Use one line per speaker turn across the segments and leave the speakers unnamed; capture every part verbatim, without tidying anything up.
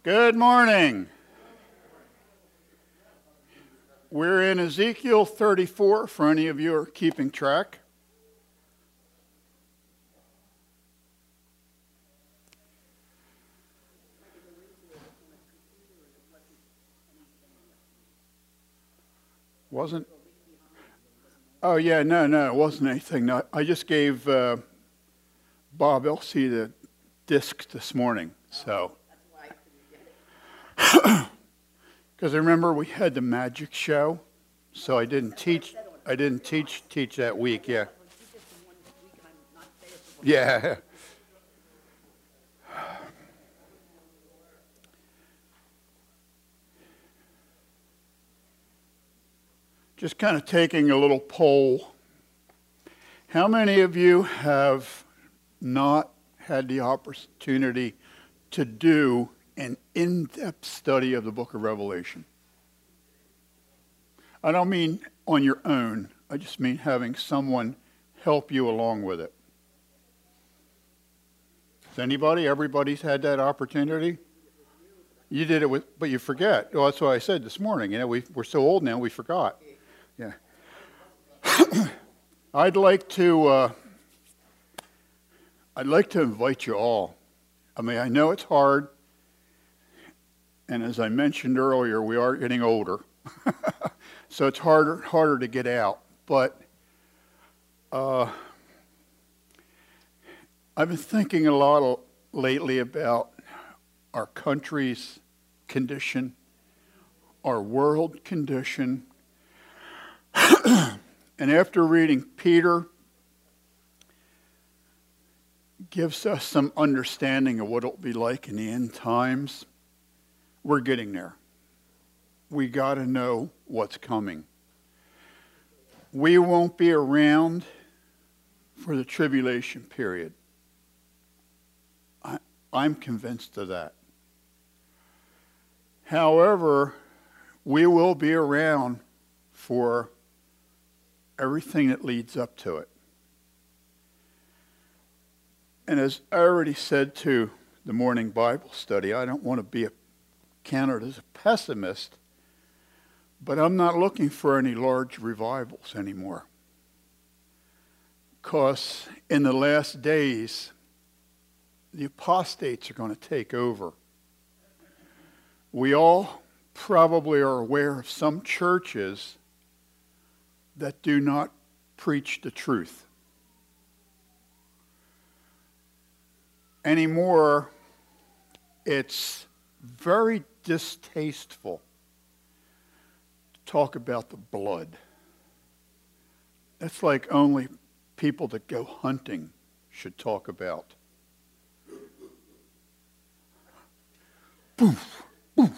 Good morning. We're in Ezekiel thirty-four, for any of you who are keeping track. Wasn't? Oh, yeah, no, no, it wasn't anything. No, I just gave uh, Bob Elsey the disc this morning, so. Because I remember we had the magic show, so I didn't teach. I didn't teach teach that week. Yeah. Yeah. Just kind of taking a little poll. How many of you have not had the opportunity to do an in-depth study of the book of Revelation? I don't mean on your own. I just mean having someone help you along with it. Has anybody? Everybody's had that opportunity? You did it with, but you forget. Well, that's what I said this morning. You know, we, we're so old now, we forgot. Yeah. I'd like to, uh, I'd like to invite you all. I mean, I know it's hard. And as I mentioned earlier, we are getting older. So it's harder harder to get out. But uh, I've been thinking a lot of, lately about our country's condition, our world condition. And after reading Peter, gives us some understanding of what it'll be like in the end times. We're getting there. We got to know what's coming. We won't be around for the tribulation period. I, I'm convinced of that. However, we will be around for everything that leads up to it. And as I already said to the morning Bible study, I don't want to be a counted as a pessimist, but I'm not looking for any large revivals anymore. Because in the last days, the apostates are going to take over. We all probably are aware of some churches that do not preach the truth. Anymore, it's very distasteful to talk about the blood. That's like only people that go hunting should talk about. Boof, boof.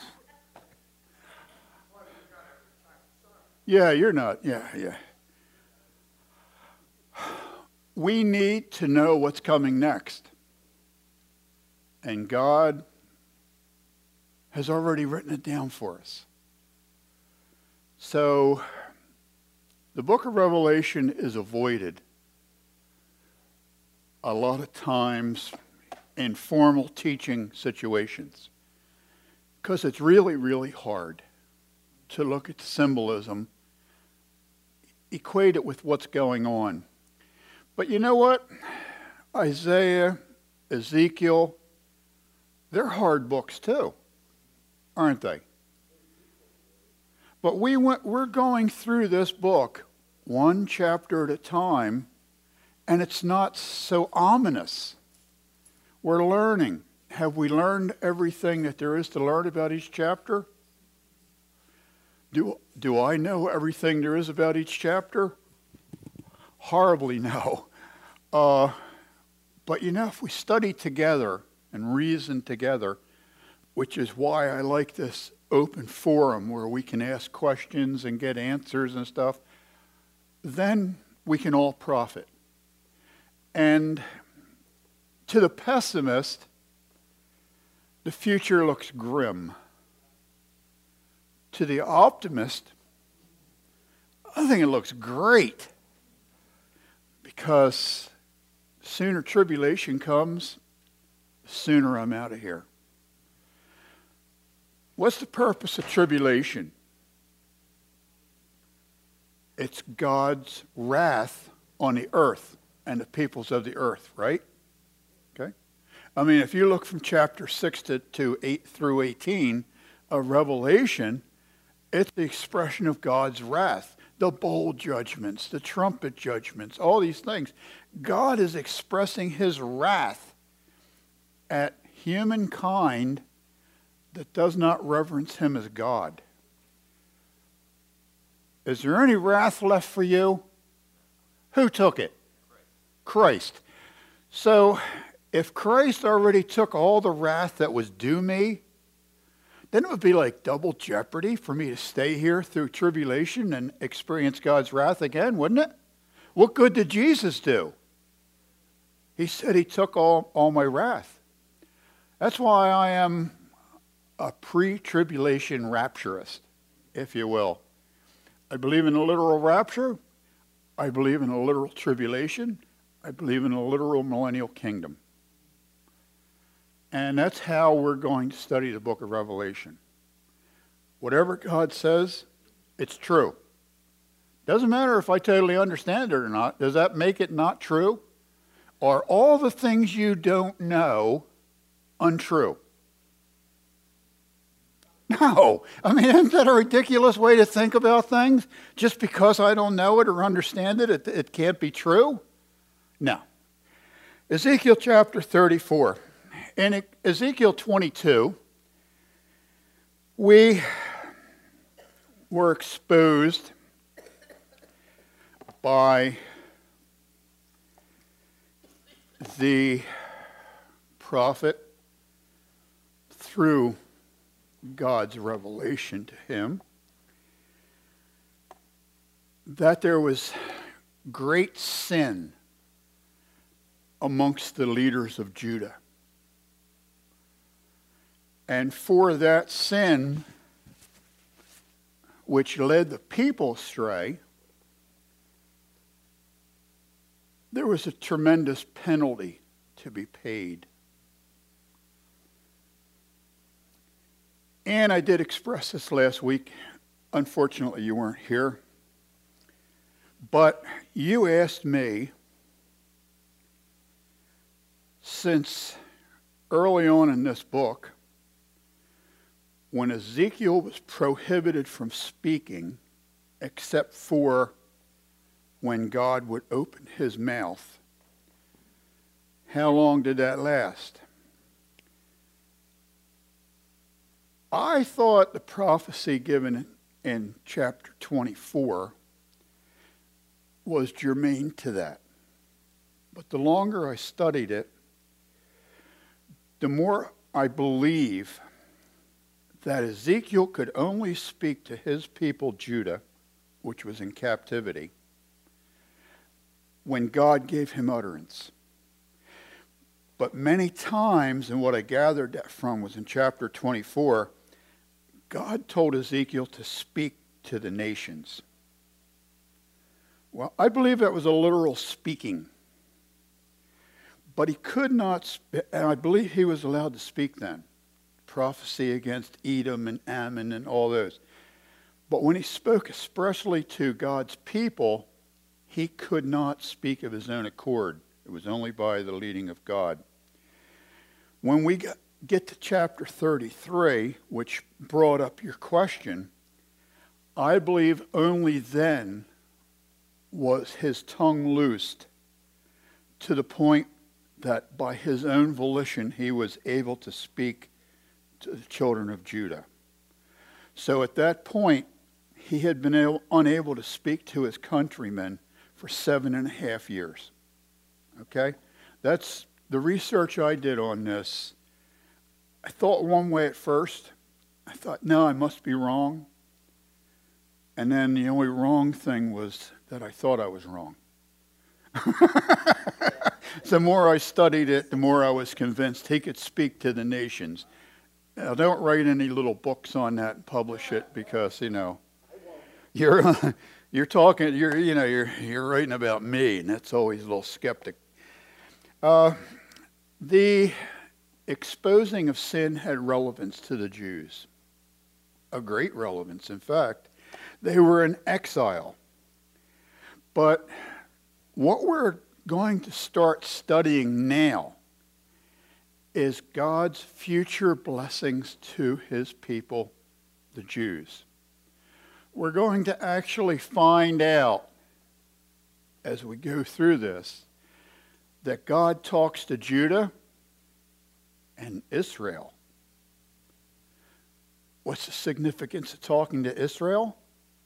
Yeah, you're not. Yeah, yeah. We need to know what's coming next. And God has already written it down for us. So, the book of Revelation is avoided a lot of times in formal teaching situations because it's really, really hard to look at the symbolism, equate it with what's going on. But you know what? Isaiah, Ezekiel, they're hard books too, aren't they? But we went, we're going through this book one chapter at a time, and it's not so ominous. We're learning. Have we learned everything that there is to learn about each chapter? Do, do I know everything there is about each chapter? Horribly no. Uh, but you know, if we study together and reason together, which is why I like this open forum where we can ask questions and get answers and stuff, then we can all profit. And to the pessimist, the future looks grim. To the optimist, I think it looks great. Because the sooner tribulation comes, the sooner I'm out of here. What's the purpose of tribulation? It's God's wrath on the earth and the peoples of the earth, right? Okay. I mean, if you look from chapter six to, to eight through eighteen of Revelation, it's the expression of God's wrath, the bowl judgments, the trumpet judgments, all these things. God is expressing his wrath at humankind that does not reverence him as God. Is there any wrath left for you? Who took it? Christ. So, if Christ already took all the wrath that was due me, then it would be like double jeopardy for me to stay here through tribulation and experience God's wrath again, wouldn't it? What good did Jesus do? He said he took all, all my wrath. That's why I am a pre-tribulation rapturist, if you will. I believe in a literal rapture. I believe in a literal tribulation. I believe in a literal millennial kingdom. And that's how we're going to study the book of Revelation. Whatever God says, it's true. Doesn't matter if I totally understand it or not. Does that make it not true? Are all the things you don't know untrue? No. I mean, isn't that a ridiculous way to think about things? Just because I don't know it or understand it, it, it can't be true? No. Ezekiel chapter thirty-four. In Ezekiel twenty-two, we were exposed by the prophet through God's revelation to him that there was great sin amongst the leaders of Judah. And for that sin, which led the people astray, there was a tremendous penalty to be paid. And I did express this last week. Unfortunately, you weren't here. But you asked me, since early on in this book, when Ezekiel was prohibited from speaking, except for when God would open his mouth, how long did that last? I thought the prophecy given in chapter twenty-four was germane to that. But the longer I studied it, the more I believe that Ezekiel could only speak to his people Judah, which was in captivity, when God gave him utterance. But many times, and what I gathered that from was in chapter twenty-four, God told Ezekiel to speak to the nations. Well, I believe that was a literal speaking. But he could not, and I believe he was allowed to speak then. Prophecy against Edom and Ammon and all those. But when he spoke especially to God's people, he could not speak of his own accord. It was only by the leading of God. When we get to chapter thirty-three, which brought up your question, I believe only then was his tongue loosed to the point that by his own volition he was able to speak to the children of Judah. So at that point, he had been able, unable to speak to his countrymen for seven and a half years. Okay? That's the research I did on this. I thought one way at first. I thought, no, I must be wrong. And then the only wrong thing was that I thought I was wrong. The more I studied it, the more I was convinced he could speak to the nations. Now, don't write any little books on that and publish it because, you know, you're you're talking, you're you know, you're you're writing about me, and that's always a little skeptic. Uh, the exposing of sin had relevance to the Jews. a great relevance. In fact, they were in exile. But what we're going to start studying now is God's future blessings to his people, the Jews. We're going to actually find out as we go through this that God talks to Judah and Israel. What's the significance of talking to Israel?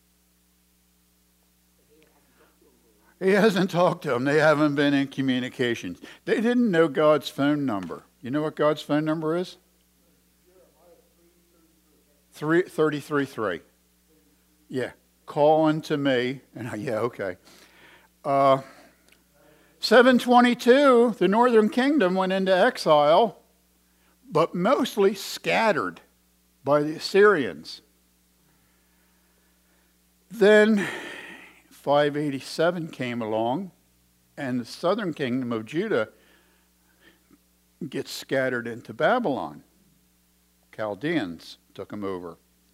He hasn't talked to them. They haven't been in communications. They didn't know God's phone number. You know what God's phone number is? three thirty-three three. Yeah. Call unto me. And yeah, okay. Uh, seven twenty-two, the northern kingdom went into exile, but mostly scattered by the Assyrians. Then five eighty-seven came along, and the southern kingdom of Judah gets scattered into Babylon. Chaldeans took them over.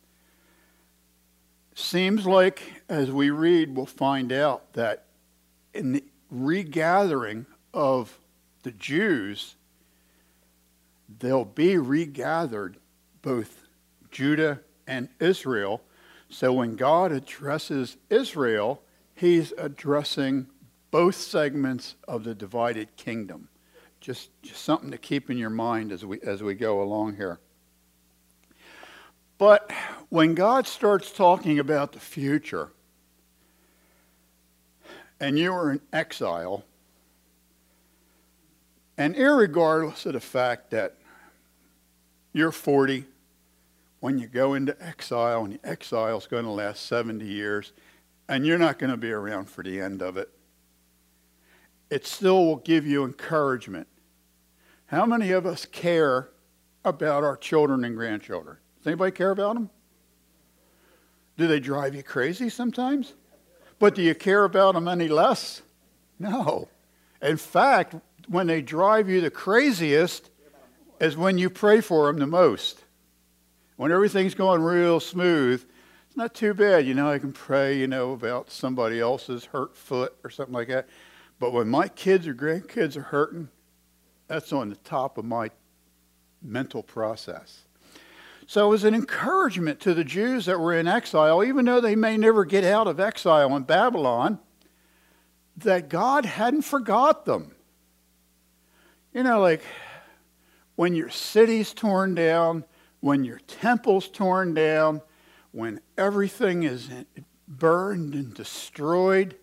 Seems like, as we read, we'll find out that in the regathering of the Jews, they'll be regathered, both Judah and Israel. So when God addresses Israel, he's addressing both segments of the divided kingdom. Just, just something to keep in your mind as we as we go along here. But when God starts talking about the future, and you are in exile, and irregardless of the fact that you're forty, when you go into exile, and the exile is going to last seventy years, and you're not going to be around for the end of it, it still will give you encouragement. How many of us care about our children and grandchildren? Does anybody care about them? Do they drive you crazy sometimes? But do you care about them any less? No. In fact, when they drive you the craziest is when you pray for them the most. When everything's going real smooth, it's not too bad. You know, I can pray, you know, about somebody else's hurt foot or something like that. But when my kids or grandkids are hurting, that's on the top of my mental process. So it was an encouragement to the Jews that were in exile, even though they may never get out of exile in Babylon, that God hadn't forgot them. You know, like when your city's torn down, when your temple's torn down, when everything is burned and destroyed,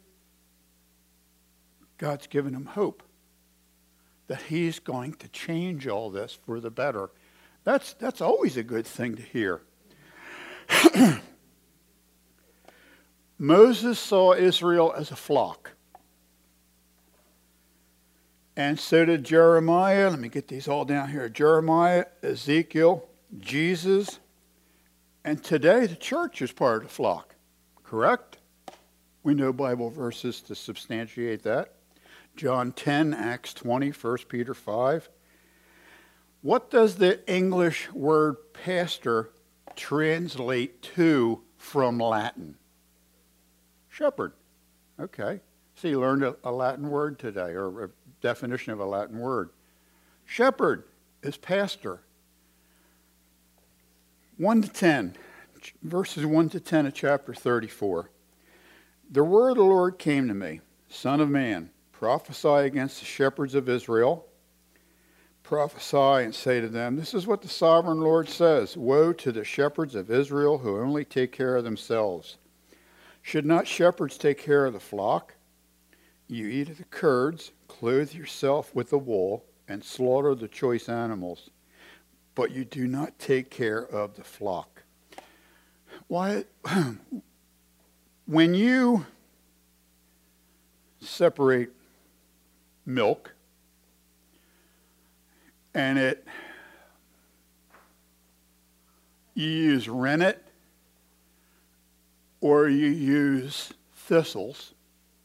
God's given them hope that he's going to change all this for the better. That's, that's always a good thing to hear. Moses saw Israel as a flock. And so did Jeremiah. Let me get these all down here. Jeremiah, Ezekiel, Jesus. And today the church is part of the flock. Correct? We know Bible verses to substantiate that. John ten, Acts twenty, First Peter five. What does the English word pastor translate to from Latin? Shepherd. Okay. So you learned a, a Latin word today, or a definition of a Latin word. Shepherd is pastor. one to ten, verses one to ten of chapter thirty-four. The word of the Lord came to me, Son of man, prophesy against the shepherds of Israel. Prophesy and say to them, this is what the sovereign Lord says. Woe to the shepherds of Israel who only take care of themselves. Should not shepherds take care of the flock? You eat of the curds, clothe yourself with the wool, and slaughter the choice animals, but you do not take care of the flock. Why? When you separate milk and it you use rennet or you use thistles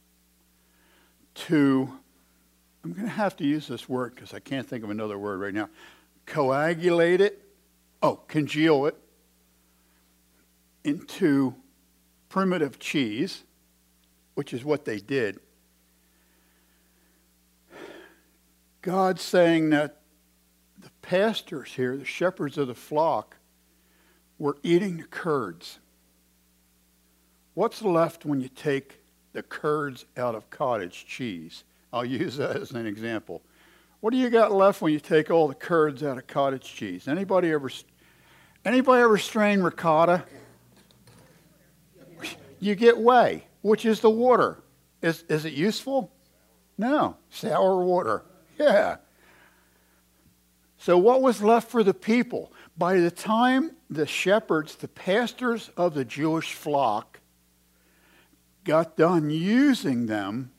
to, I'm going to have to use this word because I can't think of another word right now, coagulate it, oh, congeal it. into primitive cheese, which is what they did, God's saying that the pastors here, the shepherds of the flock, were eating the curds. What's left when you take the curds out of cottage cheese? I'll use that as an example. What do you got left when you take all the curds out of cottage cheese? Anybody ever, anybody ever strain ricotta? You get whey, which is the water. Is, is it useful? No. Sour water. Yeah. So what was left for the people? By the time the shepherds, the pastors of the Jewish flock, got done using them,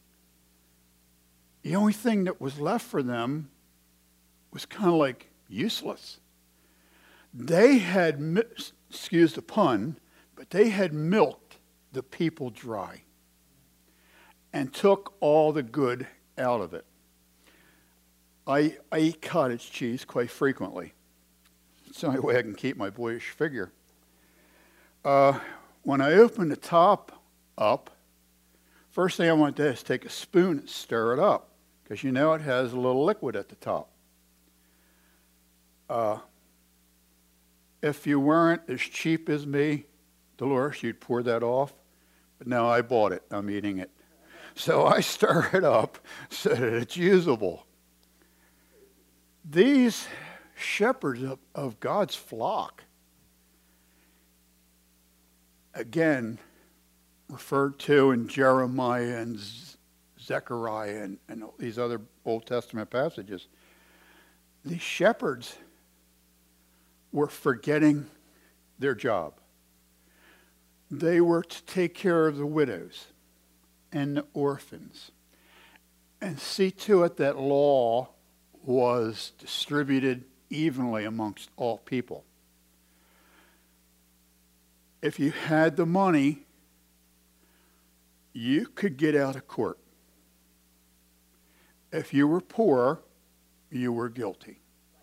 the only thing that was left for them was kind of like useless. They had, excuse the pun, but they had milked the people dry and took all the good out of it. I, I eat cottage cheese quite frequently. It's the only way I can keep my boyish figure. Uh, when I open the top up, first thing I want to do is take a spoon and stir it up, because you know it has a little liquid at the top. Uh, if you weren't as cheap as me, Dolores, you'd pour that off. But now I bought it. I'm eating it. So I stir it up so that it's usable. These shepherds of, of God's flock, again, referred to in Jeremiah and Zechariah and, and these other Old Testament passages, these shepherds were forgetting their job. They were to take care of the widows and the orphans and see to it that law was distributed evenly amongst all people. If you had the money, you could get out of court. If you were poor, you were guilty.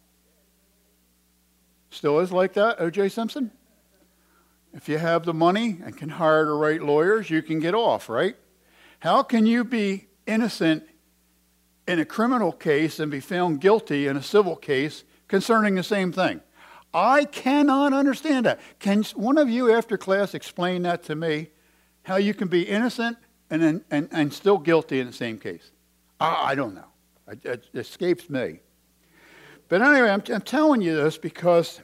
Still is like that, O J Simpson? If you have the money and can hire the right lawyers, you can get off, right? How can you be innocent in a criminal case and be found guilty in a civil case concerning the same thing? I cannot understand that. Can one of you after class explain that to me? How you can be innocent and and, and still guilty in the same case? I, I don't know. It, it escapes me. But anyway, I'm, I'm telling you this because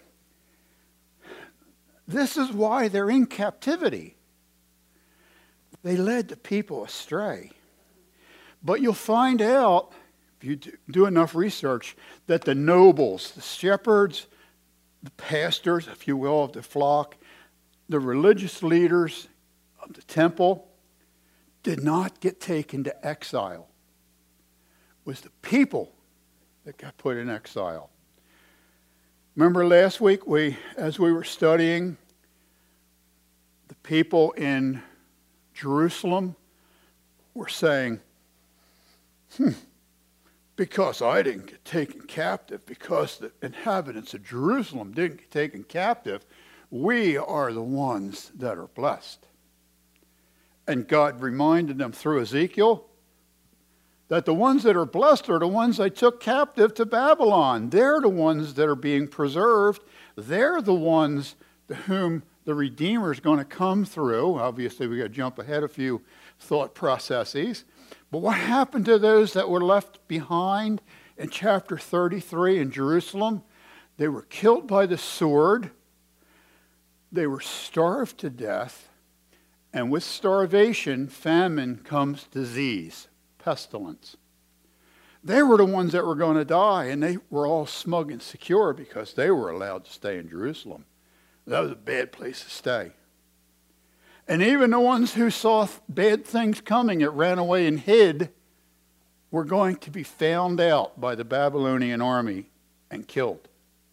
this is why they're in captivity. They led the people astray. But you'll find out, if you do enough research, that the nobles, the shepherds, the pastors, if you will, of the flock, the religious leaders of the temple, did not get taken to exile. It was the people that got put in exile. Remember last week, we, as we were studying, the people in Jerusalem were saying, hmm, because I didn't get taken captive, because the inhabitants of Jerusalem didn't get taken captive, we are the ones that are blessed. And God reminded them through Ezekiel that the ones that are blessed are the ones I took captive to Babylon. They're the ones that are being preserved. They're the ones to whom the Redeemer is going to come through. Obviously, we got to jump ahead a few thought processes. But what happened to those that were left behind in chapter thirty-three in Jerusalem? They were killed by the sword. They were starved to death. And with starvation, famine comes disease, pestilence. They were the ones that were going to die, and they were all smug and secure because they were allowed to stay in Jerusalem. That was a bad place to stay. And even the ones who saw bad things coming that ran away and hid were going to be found out by the Babylonian army and killed.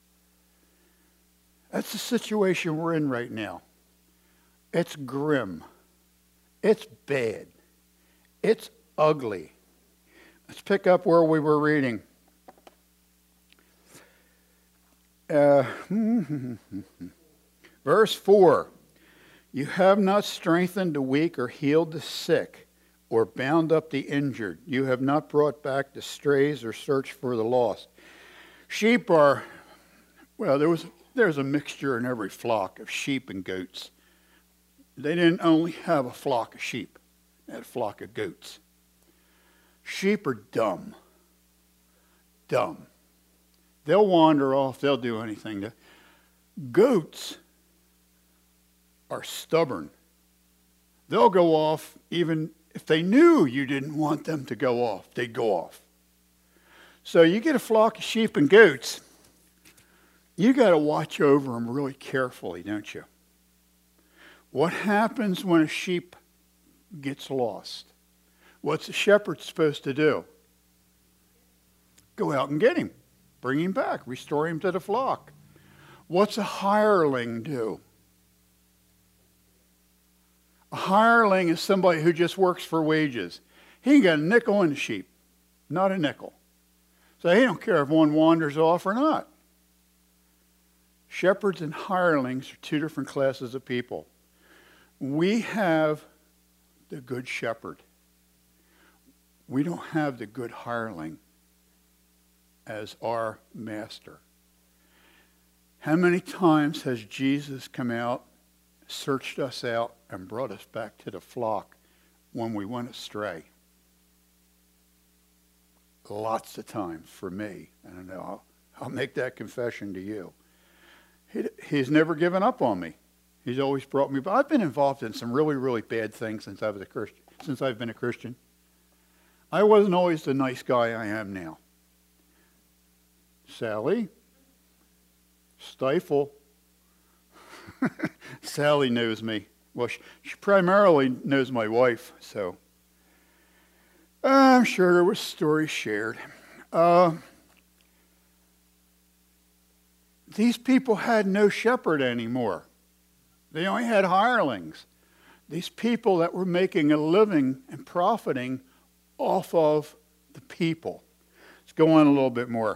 That's the situation we're in right now. It's grim. It's bad. It's ugly. Let's pick up where we were reading. Uh, verse four. You have not strengthened the weak or healed the sick or bound up the injured. You have not brought back the strays or searched for the lost. Sheep are, well, there was there's a mixture in every flock of sheep and goats. They didn't only have a flock of sheep. They had a flock of goats. Sheep are dumb. Dumb. They'll wander off. They'll do anything. To... Goats are stubborn. They'll go off even if they knew you didn't want them to go off. They'd go off. So you get a flock of sheep and goats, you got to watch over them really carefully, don't you? What happens when a sheep gets lost? What's a shepherd supposed to do? Go out and get him. Bring him back. Restore him to the flock. What's a hireling do? A hireling is somebody who just works for wages. He ain't got a nickel in the sheep. Not a nickel. So he don't care if one wanders off or not. Shepherds and hirelings are two different classes of people. We have the good shepherd. We don't have the good hireling as our master. How many times has Jesus come out, searched us out, and brought us back to the flock when we went astray? Lots of times for me. And I know I'll, I'll make that confession to you. He, he's never given up on me. He's always brought me back. I've been involved in some really, really bad things since I was a Christian, since I've been a Christian. I wasn't always the nice guy I am now. Sally, Stifle. Sally knows me. Well, she, she primarily knows my wife, so I'm sure there was stories shared. Uh, these people had no shepherd anymore. They only had hirelings. These people that were making a living and profiting off of the people. Let's go on a little bit more.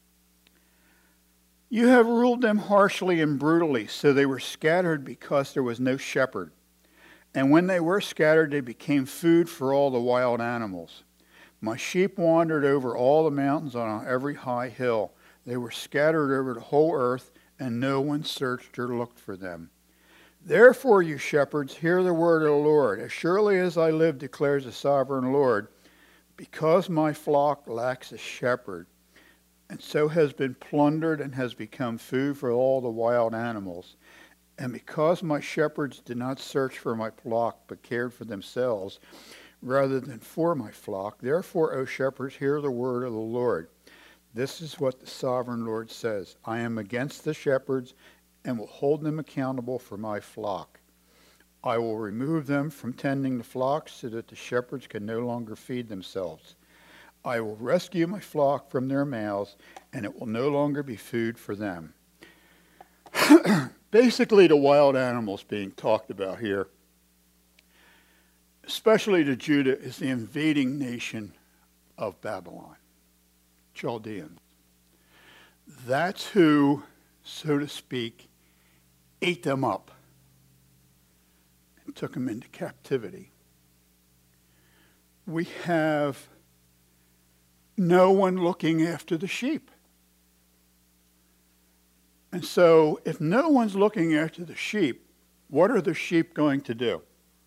You have ruled them harshly and brutally, so they were scattered because there was no shepherd. And when they were scattered, they became food for all the wild animals. My sheep wandered over all the mountains on every high hill. They were scattered over the whole earth, and no one searched or looked for them. Therefore, you shepherds, hear the word of the Lord. As surely as I live, declares the sovereign Lord, because my flock lacks a shepherd, and so has been plundered and has become food for all the wild animals. And because my shepherds did not search for my flock, but cared for themselves rather than for my flock, therefore, O shepherds, hear the word of the Lord. This is what the sovereign Lord says. I am against the shepherds and will hold them accountable for my flock. I will remove them from tending the flock so that the shepherds can no longer feed themselves. I will rescue my flock from their mouths, and it will no longer be food for them. Basically, the wild animals being talked about here, especially to Judah, is the invading nation of Babylon, Chaldeans. That's who, so to speak, ate them up and took them into captivity. We have no one looking after the sheep. And so, if no one's looking after the sheep, what are the sheep going to do?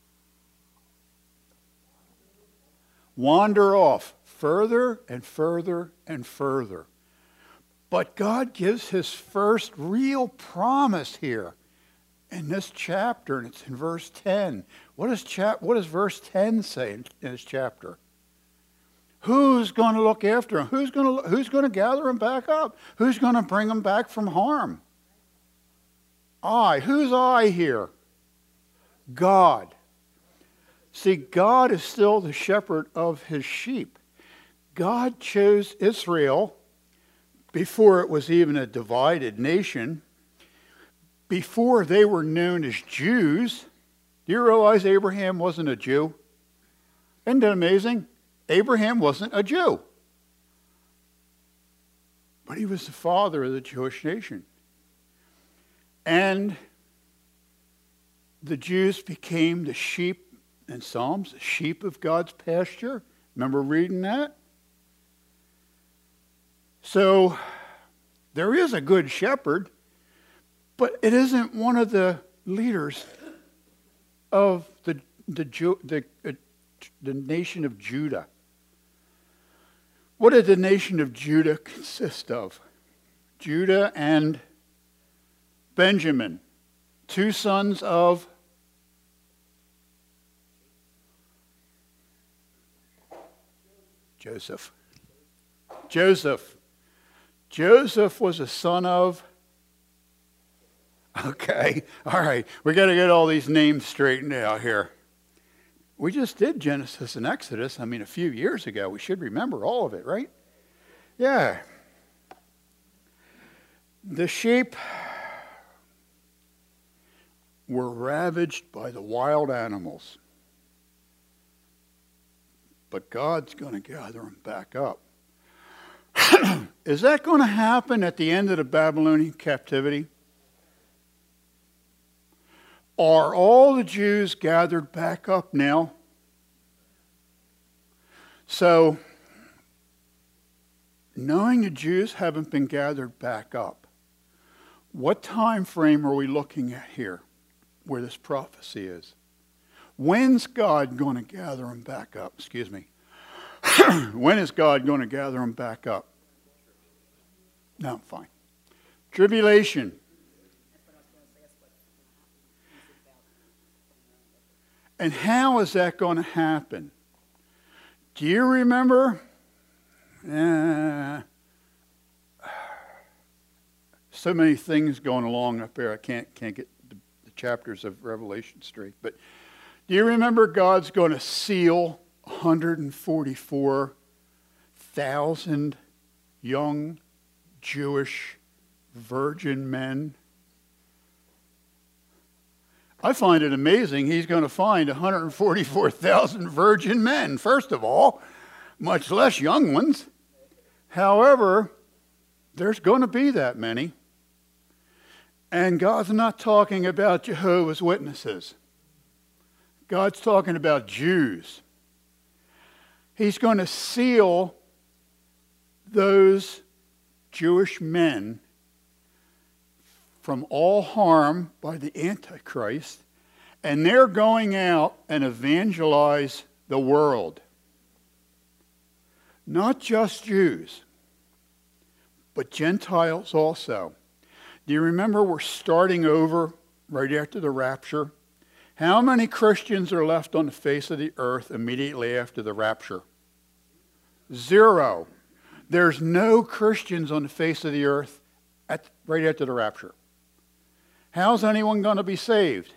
Wander off further and further and further. But God gives his first real promise here in this chapter, and it's in verse ten. What does, chap- what does verse ten say in this chapter? Who's going to look after them? Who's going to, who's going to gather them back up? Who's going to bring them back from harm? I. Who's I here? God. See, God is still the shepherd of his sheep. God chose Israel before it was even a divided nation, before they were known as Jews. Do you realize Abraham wasn't a Jew? Isn't that amazing? Abraham wasn't a Jew, but he was the father of the Jewish nation. And the Jews became the sheep in Psalms, the sheep of God's pasture. Remember reading that? So there is a good shepherd, but it isn't one of the leaders of the the Ju- the, uh, the nation of Judah. What did the nation of Judah consist of? Judah and Benjamin, two sons of Joseph. Joseph. Joseph was a son of... Okay, all right. We got to get all these names straightened out here. We just did Genesis and Exodus, I mean, a few years ago. We should remember all of it, right? Yeah. The sheep were ravaged by the wild animals. But God's going to gather them back up. Is that going to happen at the end of the Babylonian captivity? Are all the Jews gathered back up now? So, knowing the Jews haven't been gathered back up, what time frame are we looking at here where this prophecy is? When's God going to gather them back up? Excuse me. When is God going to gather them back up? No, fine. Tribulation. And how is that going to happen? Do you remember? Uh, so many things going along up there. I can't can't get the, the chapters of Revelation straight. But do you remember God's going to seal one hundred forty-four thousand young Jewish virgin men? I find it amazing he's going to find one hundred forty-four thousand virgin men, first of all, much less young ones. However, there's going to be that many. And God's not talking about Jehovah's Witnesses. God's talking about Jews. He's going to seal those Jewish men from all harm by the Antichrist, and they're going out and evangelize the world. Not just Jews, but Gentiles also. Do you remember we're starting over right after the rapture? How many Christians are left on the face of the earth immediately after the rapture? Zero. There's no Christians on the face of the earth at, right after the rapture. How's anyone going to be saved?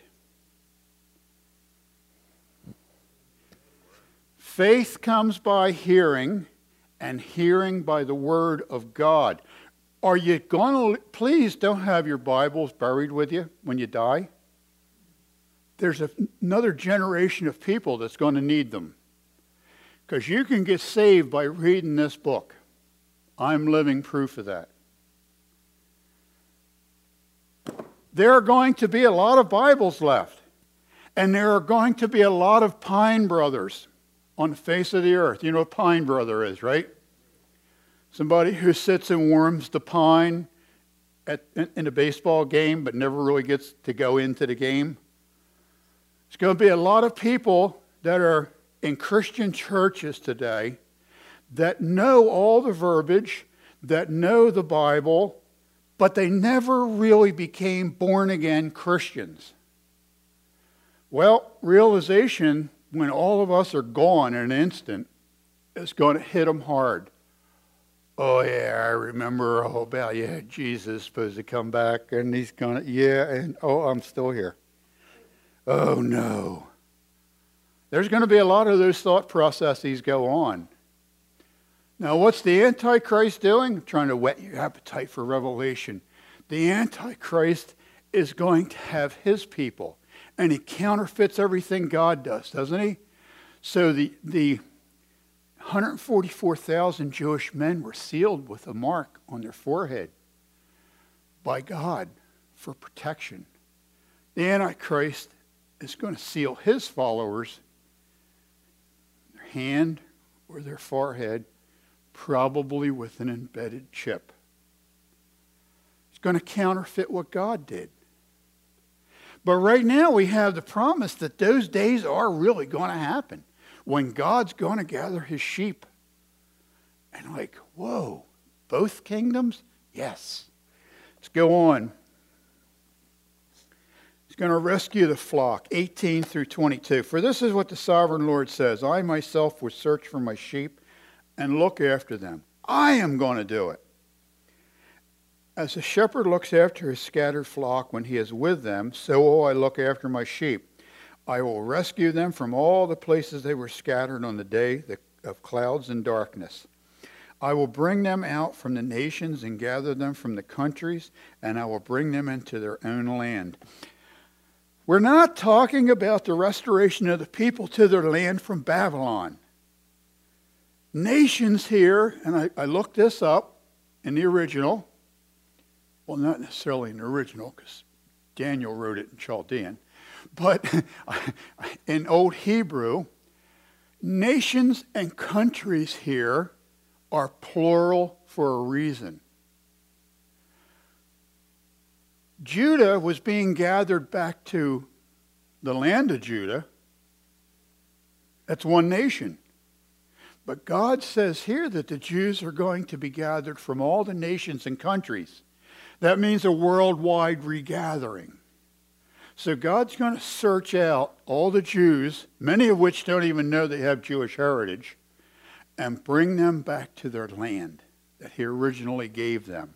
Faith comes by hearing, and hearing by the word of God. Are you going to, please don't have your Bibles buried with you when you die. There's a, another generation of people that's going to need them. Because you can get saved by reading this book. I'm living proof of that. There are going to be a lot of Bibles left. And there are going to be a lot of Pine Brothers on the face of the earth. You know what Pine Brother is, right? Somebody who sits and warms the pine at, in, in a baseball game but never really gets to go into the game. There's going to be a lot of people that are in Christian churches today that know all the verbiage, that know the Bible, but they never really became born-again Christians. Well, realization, when all of us are gone in an instant, is going to hit them hard. Oh, yeah, I remember all about, yeah, Jesus is supposed to come back, and he's going to, yeah, and, oh, I'm still here. Oh, no. There's going to be a lot of those thought processes go on. Now, what's the Antichrist doing? I'm trying to whet your appetite for Revelation. The Antichrist is going to have his people, and he counterfeits everything God does, doesn't he? So the, the one hundred forty-four thousand Jewish men were sealed with a mark on their forehead by God for protection. The Antichrist is going to seal his followers, their hand or their forehead, probably with an embedded chip. It's going to counterfeit what God did. But right now we have the promise that those days are really going to happen, when God's going to gather his sheep. And like, whoa, both kingdoms? Yes. Let's go on. He's going to rescue the flock, eighteen through twenty-two. For this is what the sovereign Lord says, I myself will search for my sheep and look after them. I am going to do it. As a shepherd looks after his scattered flock when he is with them, so will I look after my sheep. I will rescue them from all the places they were scattered on the day of clouds and darkness. I will bring them out from the nations and gather them from the countries, and I will bring them into their own land. We're not talking about the restoration of the people to their land from Babylon. Nations here, and I, I looked this up in the original, well, not necessarily in the original, because Daniel wrote it in Chaldean, but in Old Hebrew, nations and countries here are plural for a reason. Judah was being gathered back to the land of Judah. That's one nation. But God says here that the Jews are going to be gathered from all the nations and countries. That means a worldwide regathering. So God's going to search out all the Jews, many of which don't even know they have Jewish heritage, and bring them back to their land that he originally gave them.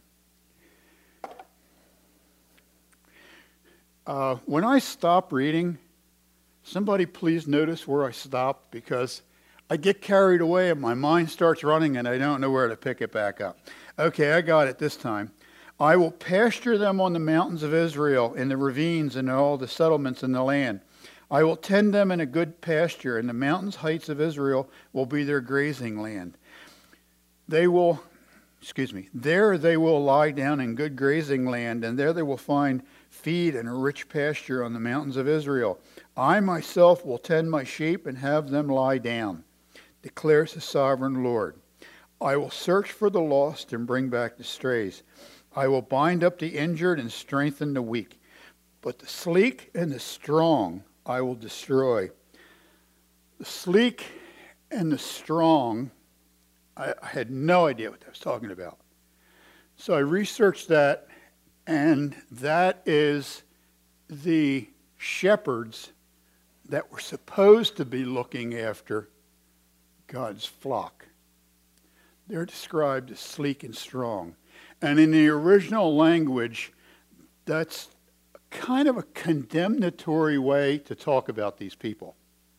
Uh, when I stop reading, somebody please notice where I stop, because I get carried away and my mind starts running and I don't know where to pick it back up. Okay, I got it this time. I will pasture them on the mountains of Israel, in the ravines and in all the settlements in the land. I will tend them in a good pasture, and the mountains heights of Israel will be their grazing land. They will, excuse me, there they will lie down in good grazing land, and there they will find feed and a rich pasture on the mountains of Israel. I myself will tend my sheep and have them lie down, declares the sovereign Lord. I will search for the lost and bring back the strays. I will bind up the injured and strengthen the weak. But the sleek and the strong I will destroy. The sleek and the strong, I, I had no idea what that was talking about. So I researched that, and that is the shepherds that were supposed to be looking after God's flock. They're described as sleek and strong. And in the original language, that's kind of a condemnatory way to talk about these people.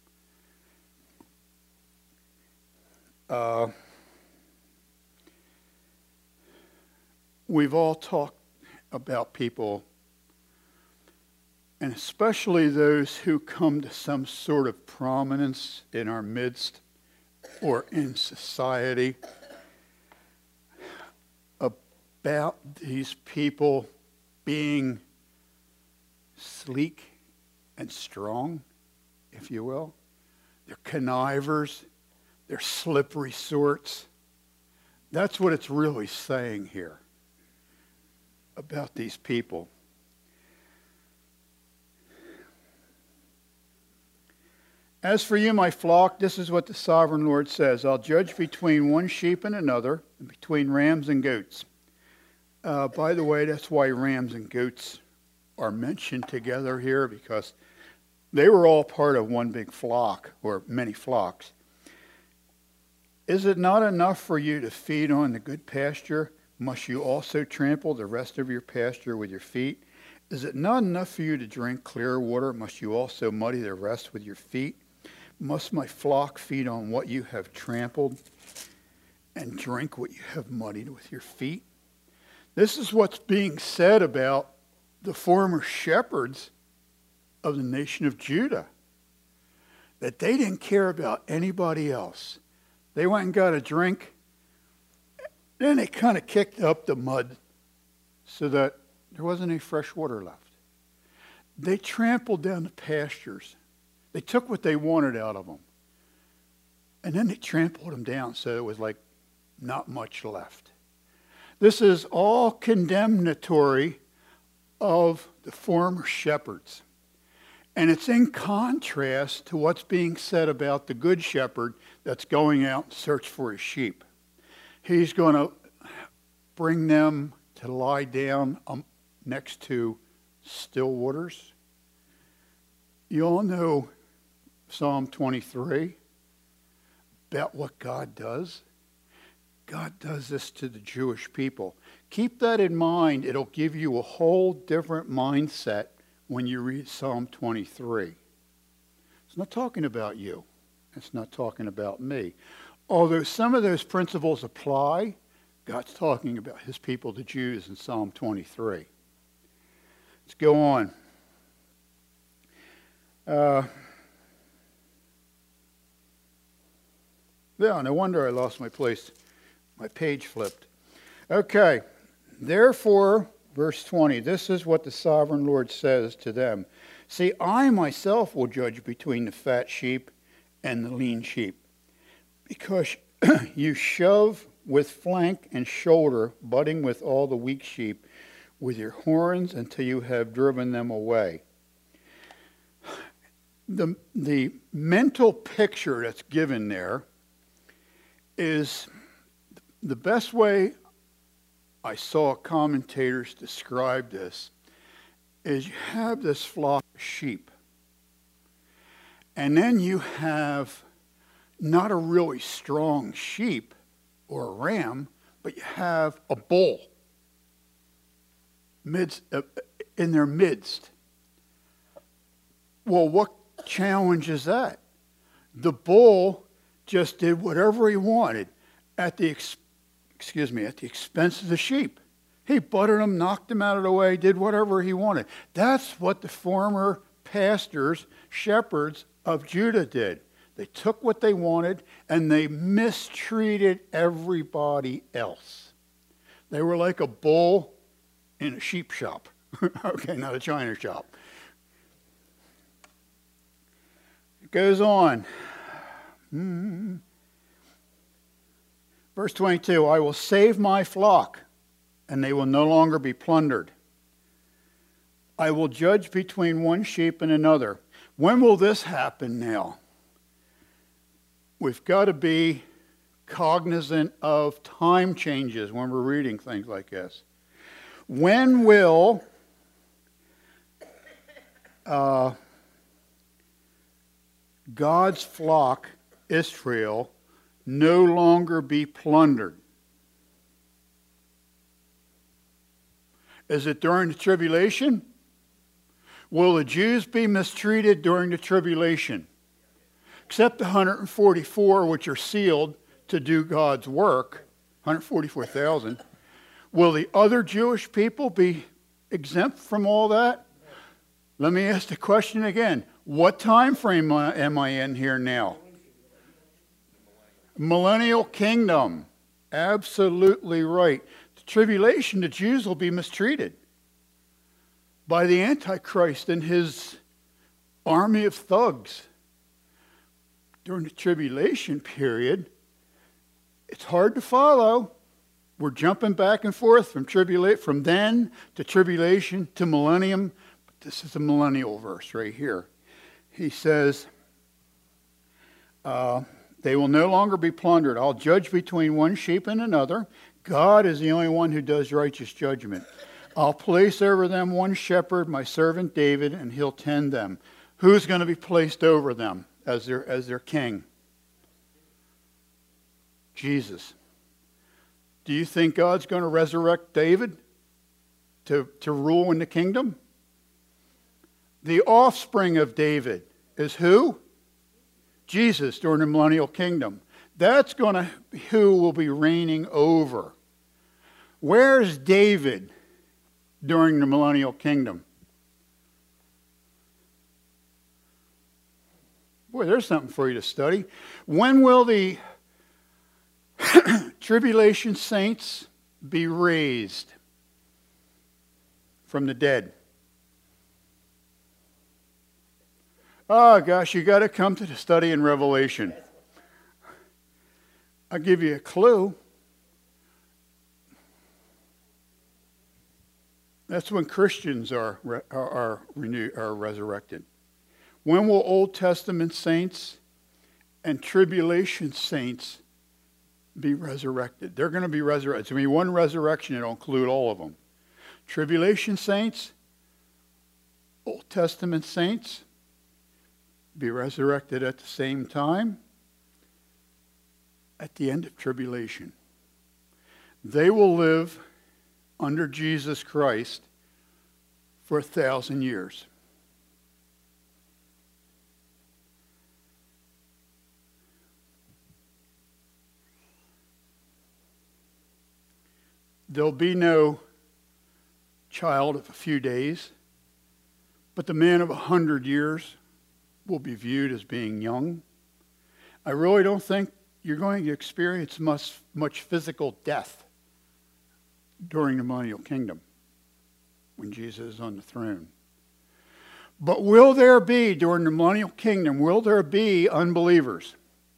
Uh, we've all talked about people, and especially those who come to some sort of prominence in our midst or in society, about these people being sleek and strong, if you will. They're connivers. They're slippery sorts. That's what it's really saying here about these people. As for you, my flock, this is what the sovereign Lord says. I'll judge between one sheep and another, and between rams and goats. Uh, by the way, that's why rams and goats are mentioned together here, because they were all part of one big flock, or many flocks. Is it not enough for you to feed on the good pasture? Must you also trample the rest of your pasture with your feet? Is it not enough for you to drink clear water? Must you also muddy the rest with your feet? Must my flock feed on what you have trampled and drink what you have muddied with your feet? This is what's being said about the former shepherds of the nation of Judah, that they didn't care about anybody else. They went and got a drink, then they kind of kicked up the mud so that there wasn't any fresh water left. They trampled down the pastures. They took what they wanted out of them. And then they trampled them down so it was like not much left. This is all condemnatory of the former shepherds. And it's in contrast to what's being said about the good shepherd that's going out to search for his sheep. He's going to bring them to lie down um, next to still waters. You all know Psalm twenty-three about what God does. God does this to the Jewish people. Keep that in mind. It'll give you a whole different mindset when you read Psalm twenty-three. It's not talking about you. It's not talking about me. Although some of those principles apply, God's talking about his people, the Jews, in Psalm twenty-three. Let's go on. Uh, yeah, no wonder I lost my place. My page flipped. Okay. Therefore, verse twenty, this is what the sovereign Lord says to them. See, I myself will judge between the fat sheep and the lean sheep, because you shove with flank and shoulder, butting with all the weak sheep, with your horns until you have driven them away. The, the mental picture that's given there is the best way I saw commentators describe this is you have this flock of sheep, and then you have not a really strong sheep or a ram, but you have a bull midst, uh, in their midst. Well, what challenge is that? The bull just did whatever he wanted at the ex- excuse me, at the expense of the sheep. He butted them, knocked them out of the way, did whatever he wanted. That's what the former pastors, shepherds of Judah did. They took what they wanted and they mistreated everybody else. They were like a bull in a sheep shop. Okay, not a china shop. It goes on. Hmm. Verse twenty-two, I will save my flock, and they will no longer be plundered. I will judge between one sheep and another. When will this happen now? We've got to be cognizant of time changes when we're reading things like this. When will uh, God's flock, Israel, no longer be plundered? Is it during the tribulation? Will the Jews be mistreated during the tribulation? Except the one hundred forty-four, which are sealed to do God's work, one hundred forty-four thousand. Will the other Jewish people be exempt from all that? Let me ask the question again. What time frame am I in here now? Millennial kingdom. Absolutely right. The tribulation, the Jews will be mistreated by the Antichrist and his army of thugs. During the tribulation period, it's hard to follow. We're jumping back and forth from tribula- from then to tribulation to millennium. But this is a millennial verse right here. He says, uh, they will no longer be plundered. I'll judge between one sheep and another. God is the only one who does righteous judgment. I'll place over them one shepherd, my servant David, and he'll tend them. Who's going to be placed over them as their, as their king? Jesus. Do you think God's going to resurrect David to, to rule in the kingdom? The offspring of David is who? Jesus during the millennial kingdom. That's going to be who will be reigning over. Where's David during the millennial kingdom? Boy, there's something for you to study. When will the tribulation saints be raised from the dead? Oh, gosh, you got to come to the study in Revelation. I'll give you a clue. That's when Christians are, are, are, renewed, are resurrected. When will Old Testament saints and tribulation saints be resurrected? They're going to be resurrected. It's going to be one resurrection. It'll include all of them. Tribulation saints, Old Testament saints, be resurrected at the same time at the end of tribulation. They will live under Jesus Christ for a thousand years. There'll be no child of a few days, but the man of a hundred years will be viewed as being young. I really don't think you're going to experience much, much physical death during the millennial kingdom when Jesus is on the throne. But will there be, during the millennial kingdom, will there be unbelievers?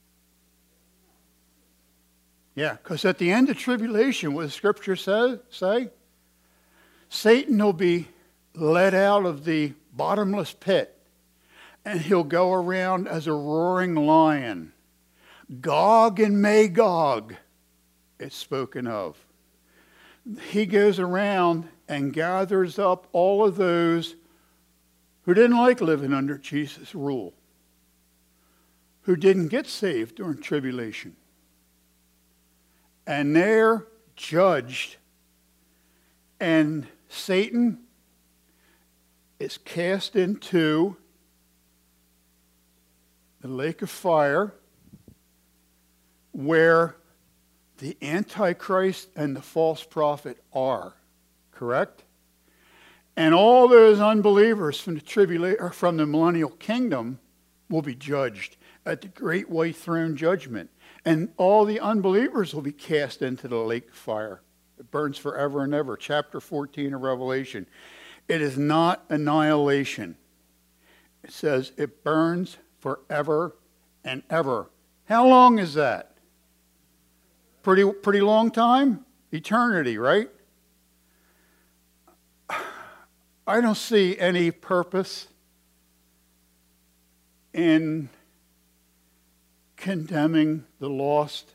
Yeah, because at the end of tribulation, what the scripture says, say? Satan will be led out of the bottomless pit, and he'll go around as a roaring lion. Gog and Magog, it's spoken of. He goes around and gathers up all of those who didn't like living under Jesus' rule, who didn't get saved during tribulation. And they're judged, and Satan is cast into the lake of fire, where the Antichrist and the false prophet are, correct? And all those unbelievers from the tribulation or from the millennial kingdom will be judged at the great white throne judgment. And all the unbelievers will be cast into the lake of fire. It burns forever and ever. Chapter fourteen of Revelation. It is not annihilation. It says it burns forever and ever. How long is that? Pretty, pretty long time? Eternity, right? I don't see any purpose in condemning the lost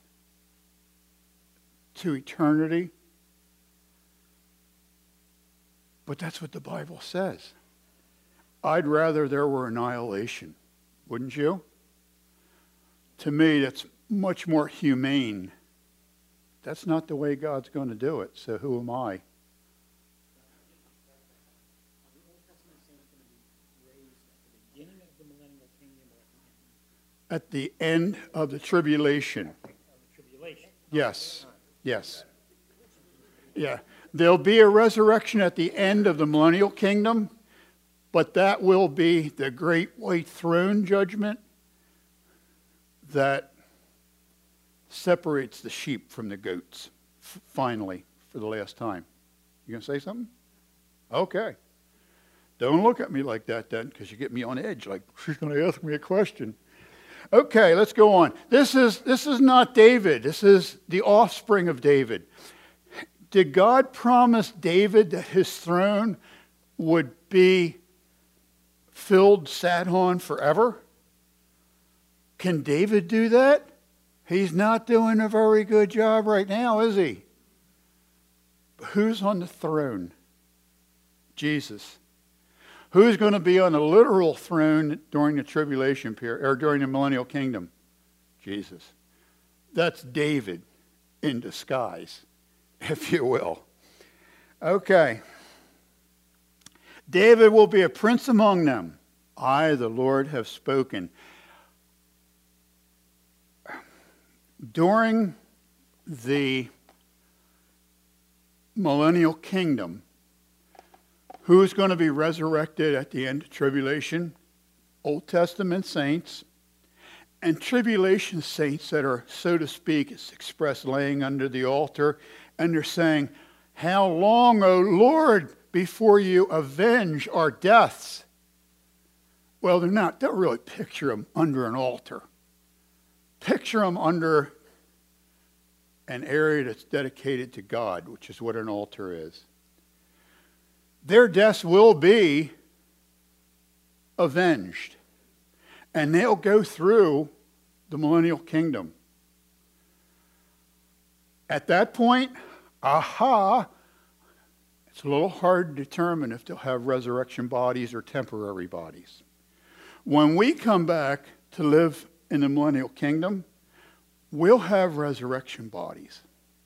to eternity. But that's what the Bible says. I'd rather there were annihilation, wouldn't you? To me, that's much more humane. That's not the way God's going to do it, so who am I? At the end of the tribulation. Yes, yes. Yeah. There'll be a resurrection at the end of the millennial kingdom, but that will be the great white throne judgment that separates the sheep from the goats, f- finally, for the last time. You going to say something? Okay. Don't look at me like that then, because you get me on edge, like she's going to ask me a question. Okay, let's go on. This is, this is not David. This is the offspring of David. Did God promise David that his throne would be filled, sat on forever? Can David do that? He's not doing a very good job right now, is he? But who's on the throne? Jesus. Who's going to be on the literal throne during the tribulation period, or during the millennial kingdom? Jesus. That's David in disguise, if you will. Okay. David will be a prince among them. I, the Lord, have spoken. During the millennial kingdom, who's going to be resurrected at the end of tribulation? Old Testament saints and tribulation saints that are, so to speak, it's expressed laying under the altar, and they're saying, how long, O Lord, before you avenge our deaths? Well, they're not. Don't really picture them under an altar. Picture them under an area that's dedicated to God, which is what an altar is. Their deaths will be avenged. And they'll go through the millennial kingdom. At that point, aha, it's a little hard to determine if they'll have resurrection bodies or temporary bodies. When we come back to live in the millennial kingdom, we'll have resurrection bodies.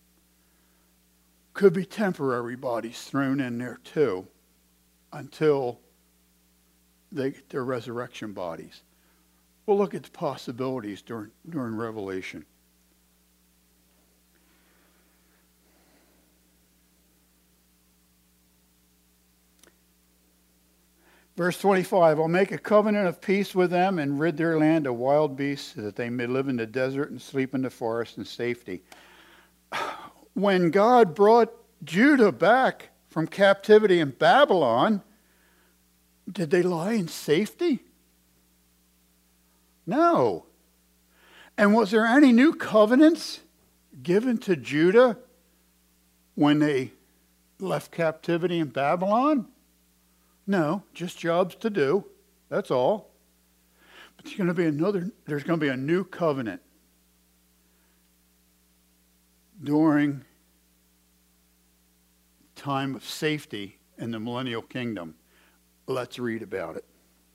Could be temporary bodies thrown in there too, until they get their resurrection bodies. We'll look at the possibilities during, during Revelation. Verse twenty-five, I'll make a covenant of peace with them and rid their land of wild beasts, so that they may live in the desert and sleep in the forest in safety. When God brought Judah back from captivity in Babylon, did they lie in safety? No. And was there any new covenants given to Judah when they left captivity in Babylon? No, just jobs to do. That's all. But there's going to be another, there's going to be a new covenant during time of safety in the millennial kingdom. Let's read about it.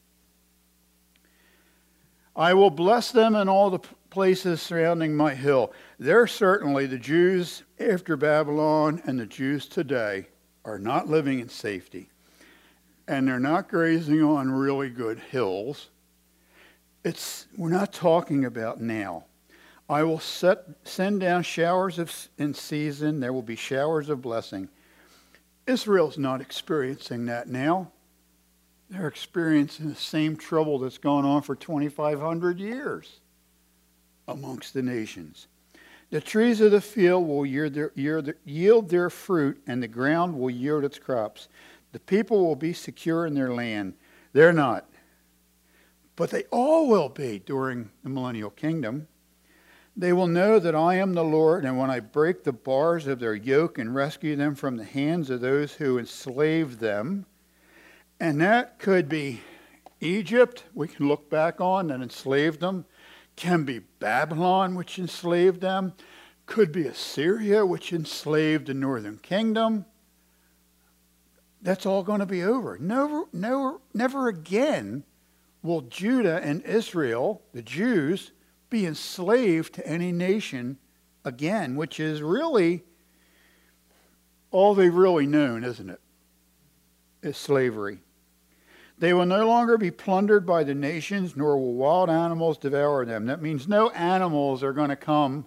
I will bless them in all the places surrounding my hill. There certainly the Jews after Babylon and the Jews today are not living in safety. And they're not grazing on really good hills. It's, we're not talking about now. I will set, send down showers of, in season. There will be showers of blessing. Israel's not experiencing that now. They're experiencing the same trouble that's gone on for twenty-five hundred years amongst the nations. The trees of the field will yield their, yield their fruit, and the ground will yield its crops. The people will be secure in their land. They're not. But they all will be during the millennial kingdom. They will know that I am the Lord, and when I break the bars of their yoke and rescue them from the hands of those who enslaved them, and that could be Egypt, we can look back on, and enslaved them. Can be Babylon, which enslaved them. Could be Assyria, which enslaved the northern kingdom. That's all going to be over. Never, never, never again will Judah and Israel, the Jews, be enslaved to any nation again, which is really all they've really known, isn't it? Is slavery. They will no longer be plundered by the nations, nor will wild animals devour them. That means no animals are going to come.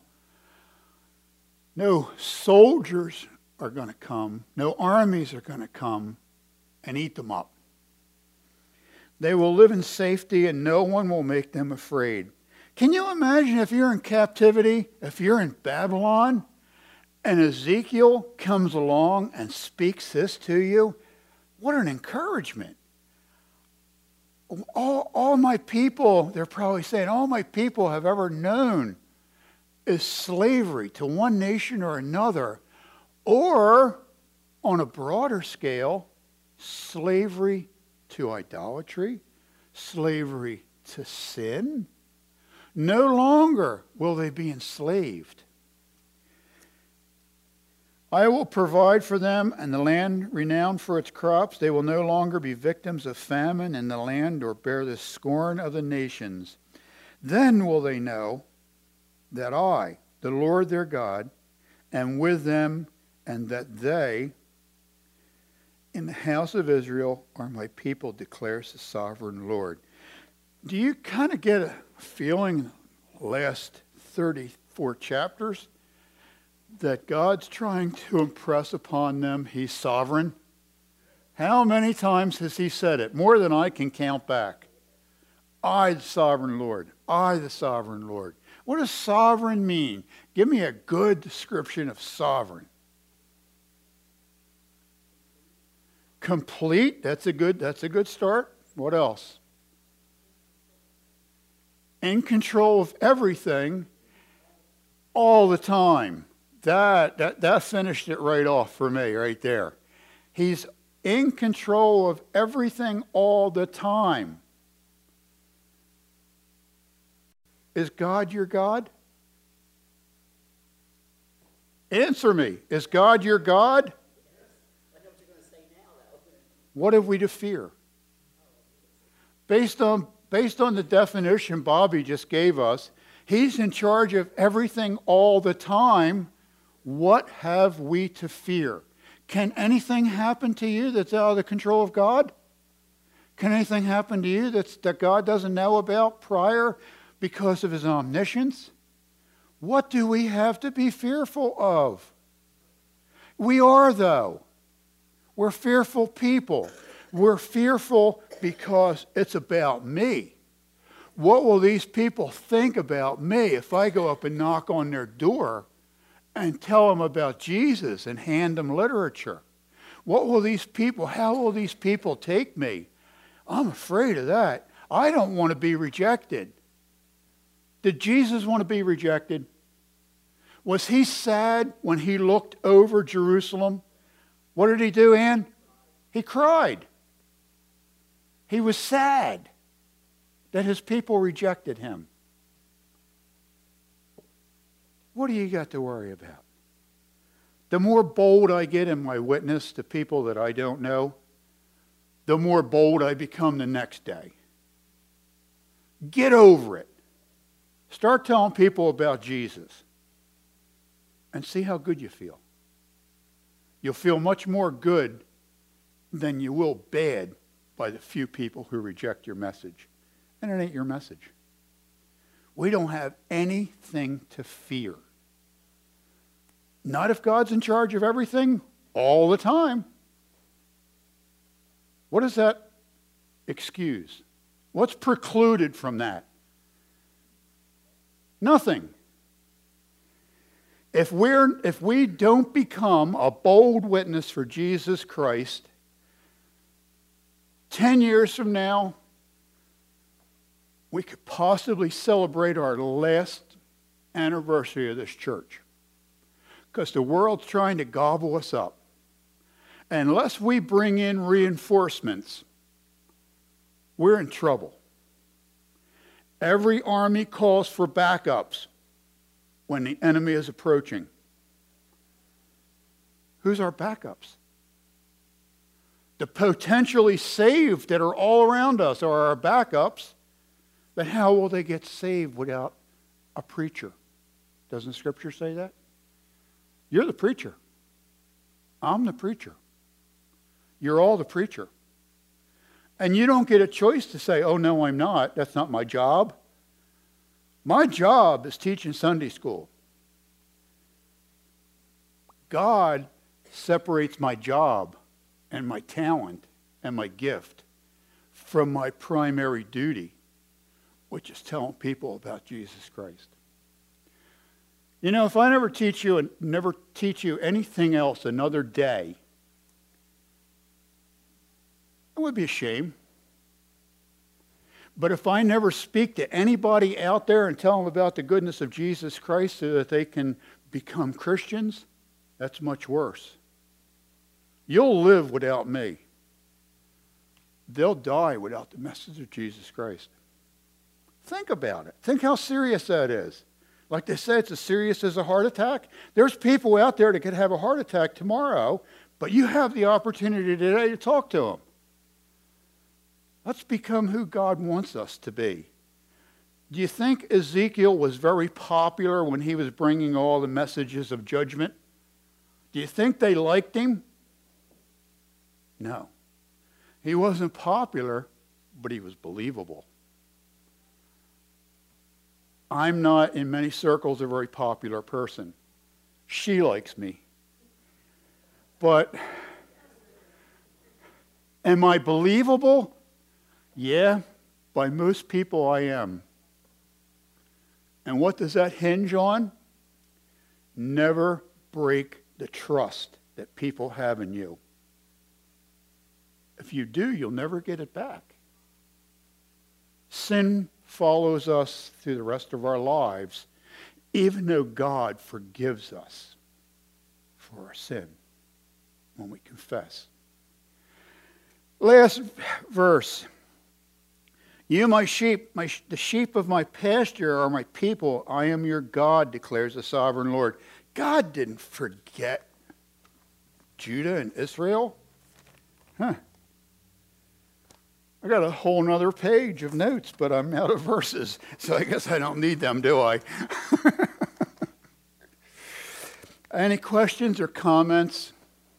No soldiers are going to come. No armies are going to come and eat them up. They will live in safety and no one will make them afraid. Can you imagine if you're in captivity, if you're in Babylon, and Ezekiel comes along and speaks this to you? What an encouragement. All, all my people, they're probably saying, all my people have ever known is slavery to one nation or another. Or, on a broader scale, slavery to idolatry, slavery to sin. No longer will they be enslaved. I will provide for them and the land renowned for its crops. They will no longer be victims of famine in the land or bear the scorn of the nations. Then will they know that I, the Lord their God, am with them, and that they, in the house of Israel, are my people, declares the sovereign Lord. Do you kind of get a feeling, last thirty-four chapters, that God's trying to impress upon them He's sovereign? How many times has He said it? More than I can count back. I, the sovereign Lord. I, the sovereign Lord. What does sovereign mean? Give me a good description of sovereign. Complete, that's a good, that's a good start. What else? in control of everything all the time. That, that, that finished it right off for me right there. He's in control of everything all the time. Is God your God? Answer me. Is God your God?
I know what you're going to say now, though.
What have we to fear? Based on, based on the definition Bobby just gave us, he's in charge of everything all the time. What have we to fear? Can anything happen to you that's out of the control of God? Can anything happen to you that's, that God doesn't know about prior because of his omniscience? What do we have to be fearful of? We are, though. We're fearful people. We're fearful because it's about me. What will these people think about me if I go up and knock on their door and tell them about Jesus and hand them literature? What will these people, how will these people take me? I'm afraid of that. I don't want to be rejected. Did Jesus want to be rejected? Was he sad when he looked over Jerusalem? What did he do, Ann? He cried. He was sad that his people rejected him. What do you got to worry about? The more bold I get in my witness to people that I don't know, the more bold I become the next day. Get over it. Start telling people about Jesus and see how good you feel. You'll feel much more good than you will bad by the few people who reject your message. And it ain't your message. We don't have anything to fear. Not if God's in charge of everything all the time. What does that excuse? What's precluded from that? Nothing. If we're if we don't become a bold witness for Jesus Christ, ten years from now, we could possibly celebrate our last anniversary of this church. Because the world's trying to gobble us up. And unless we bring in reinforcements, we're in trouble. Every army calls for backups when the enemy is approaching. Who's our backups? The potentially saved that are all around us are our backups. But how will they get saved without a preacher? Doesn't Scripture say that? You're the preacher. I'm the preacher. You're all the preacher. And you don't get a choice to say, oh, no, I'm not. That's not my job. My job is teaching Sunday school. God separates my job and my talent and my gift from my primary duty, which is telling people about Jesus Christ. You know, if I never teach you and never teach you anything else another day, it would be a shame. But if I never speak to anybody out there and tell them about the goodness of Jesus Christ so that they can become Christians, that's much worse. You'll live without me. They'll die without the message of Jesus Christ. Think about it. Think how serious that is. Like they say, it's as serious as a heart attack. There's people out there that could have a heart attack tomorrow, but you have the opportunity today to talk to them. Let's become who God wants us to be. Do you think Ezekiel was very popular when he was bringing all the messages of judgment? Do you think they liked him? No. He wasn't popular, but he was believable. I'm not, in many circles, a very popular person. She likes me. But am I believable? Yeah, by most people I am. And what does that hinge on? Never break the trust that people have in you. If you do, you'll never get it back. Sin follows us through the rest of our lives, even though God forgives us for our sin when we confess. Last verse. You, my sheep, my, the sheep of my pasture are my people. I am your God, declares the sovereign Lord. God didn't forget Judah and Israel. Huh. I got a whole nother page of notes, but I'm out of verses, so I guess I don't need them, do I? Any questions or comments?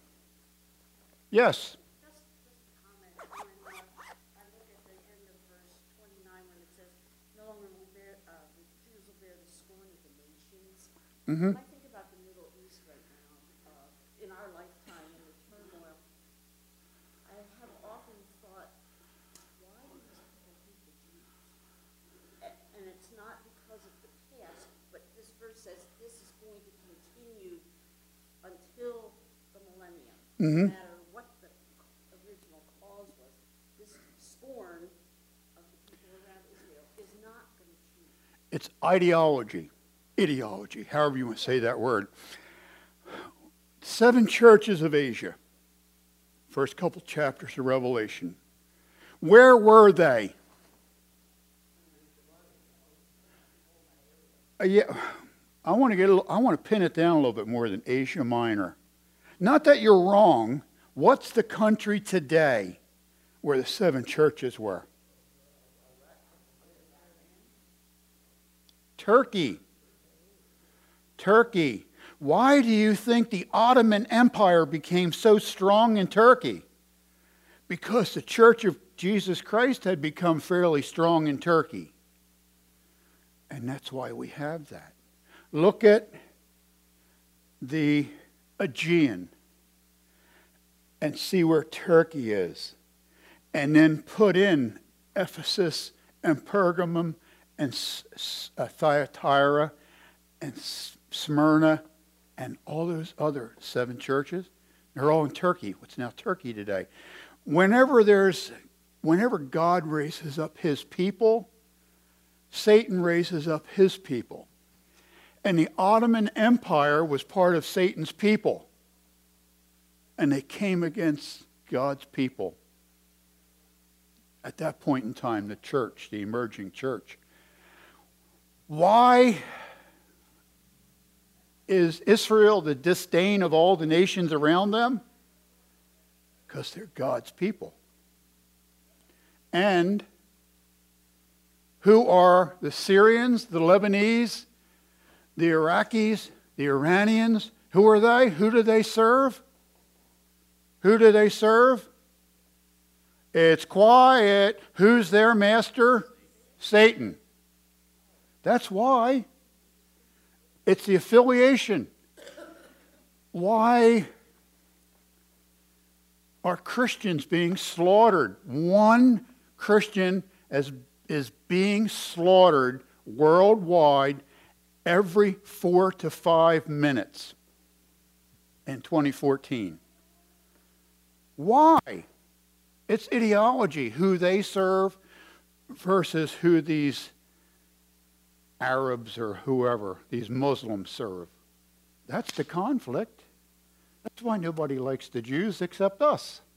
Yes.
Just, just a comment. When uh, I look at the end of verse twenty-nine, when it says, "No longer will bear, uh, the Jews will bear the scorn of the nations."
Mm-hmm.
When I think about the Middle East right now, uh, in our lifetime, in the turmoil, I have often thought, why do these people hate the Jews? A- And it's not because of the past, but this verse says this is going to continue until the millennium.
Mm-hmm.
No matter what the original cause was, this scorn of the people around Israel is not going to change.
It's ideology, ideology, however you want to say that word. Seven churches of Asia, first couple chapters of Revelation. Where were they? Uh, yeah, I want to get. A little, I want to pin it down a little bit more than Asia Minor. Not that you're wrong. What's the country today where the seven churches were? Turkey. Turkey. Why do you think the Ottoman Empire became so strong in Turkey? Because the Church of Jesus Christ had become fairly strong in Turkey. And that's why we have that. Look at the Aegean and see where Turkey is. And then put in Ephesus and Pergamum and Thyatira and Smyrna and all those other seven churches. They're all in Turkey, what's now Turkey today. Whenever there's, whenever God raises up his people, Satan raises up his people. And the Ottoman Empire was part of Satan's people. And they came against God's people. At that point in time, the church, the emerging church. Why is Israel the disdain of all the nations around them? Because they're God's people. And who are the Syrians, the Lebanese, the Iraqis, the Iranians? Who are they? Who do they serve? Who do they serve? It's quiet. Who's their master? Satan. That's why. It's the affiliation. Why are Christians being slaughtered? One Christian as, is being slaughtered worldwide every four to five minutes in twenty fourteen. Why? It's ideology, who they serve versus who these Arabs or whoever, these Muslims serve. That's the conflict. That's why nobody likes the Jews except us.